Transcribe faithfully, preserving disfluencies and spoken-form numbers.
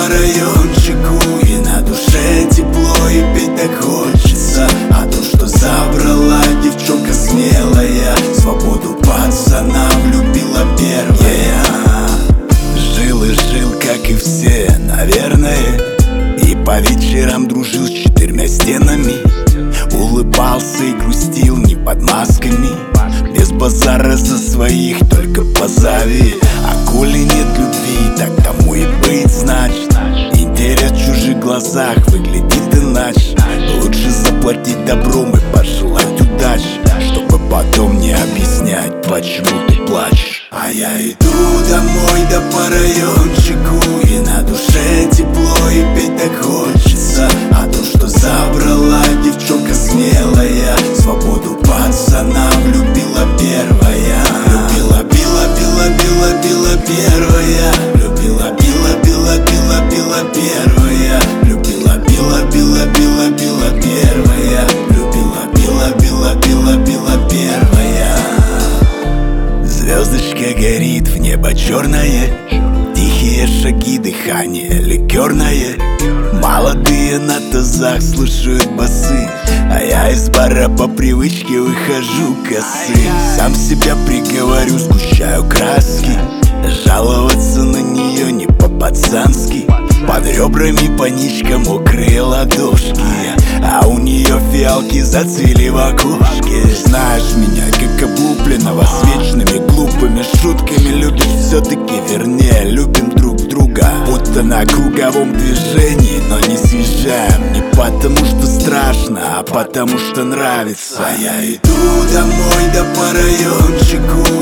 по райончику, и на душе тепло, и петь так хочется. А то, что забрала девчонка смелая, свободу пацанам любила первая. Жил и жил, как и все, наверное, и по вечерам дружил с четырьмя стенами. Улыбался и грустил не под масками, без базара за своих, только позови. А коли нет любви, так тому и быть, значит интерес в чужих глазах выглядит иначе. Лучше заплатить добром и пожелать удачи, чтобы потом не объяснять, почему ты плачешь. А я иду домой, да по райончику, и на душе тепло, и петь так хочется. А то, что забрала девчонка смелая, свободу пацанам любила первая. Любила, била, била, била, била первая. Любила, била, била, била, била первая. Любила, била, била, била, била первая. Любила, била, била, била, била первая. Звездочка горит, в небо черное, тихие шаги, дыхание ликерное. Молодые на тазах слушают басы, а я из бара по привычке выхожу косым. Сам себя приговорю, сгущаю краски, жаловаться на нее не по-пацански. Под ребрами паничка, мокрые ладошки, а у нее фиалки зацвели в окошке. Знаешь меня, как облупленного, с вечными глупыми шутками. Любишь все-таки, вернее, любим друг друга, будто на круговом движении, но не съезжаем. Не потому что страшно, а потому что нравится. А я иду домой, да по райончику,